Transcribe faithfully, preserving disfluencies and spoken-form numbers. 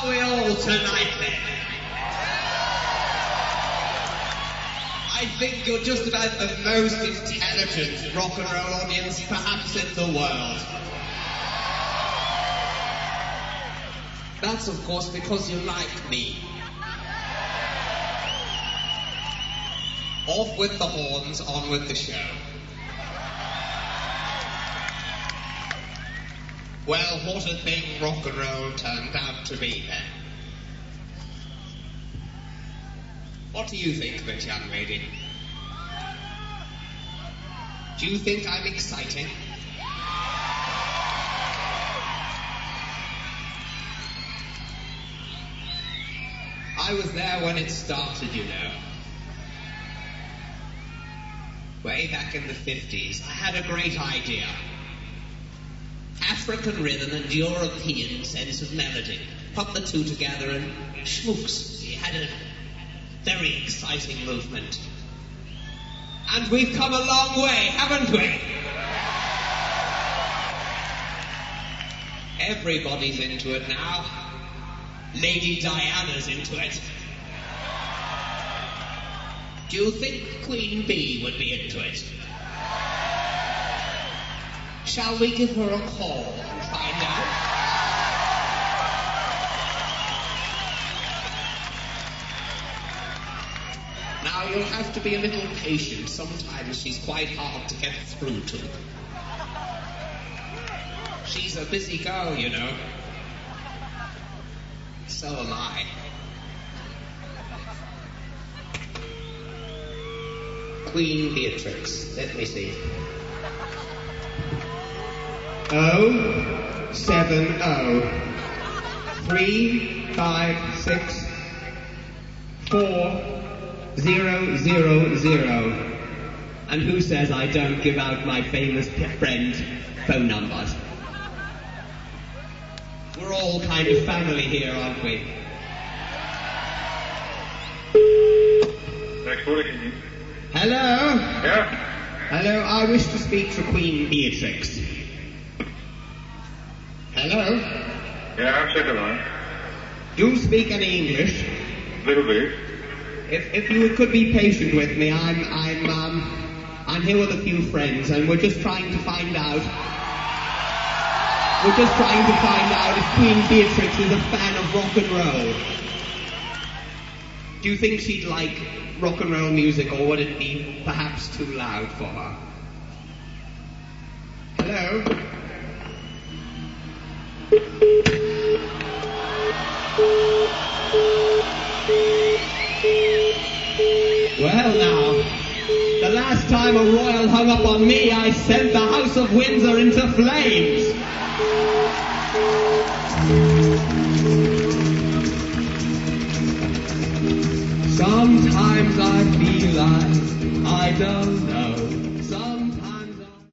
are we all tonight, then? I think you're just about the most intelligent rock and roll audience perhaps in the world. That's, of course, because you like me. Off with the horns, on with the show. Well, what a thing rock and roll turned out to be, then. What do you think of it, young lady? Do you think I'm exciting? I was there when it started, you know. Way back in the fifties, I had a great idea. African rhythm and European sense of melody. Put the two together and schmooks. You had a very exciting movement. And we've come a long way, haven't we? Everybody's into it now. Lady Diana's into it. Do you think Queen Bee would be into it? Shall we give her a call and find out? Now, you'll have to be a little patient. Sometimes she's quite hard to get through to. She's a busy girl, you know. So am I. Queen Beatrix. Let me see. Oh, seven, oh. Three, five, six, four, zero, zero, zero. And who says I don't give out my famous friend phone numbers? We're all kind of family here, aren't we? Next order, can you? Hello? Yeah? Hello, I wish to speak to Queen Beatrix. Hello? Yeah, I'll check the line. Do you speak any English? Little bit. If if you could be patient with me, I'm I'm um I'm here with a few friends, and we're just trying to find out. We're just trying to find out if Queen Beatrix is a fan of rock and roll. Do you think she'd like rock and roll music, or would it be perhaps too loud for her? Hello? Well now, the last time a royal hung up on me, I sent the House of Windsor into flames. Sometimes I feel like I don't know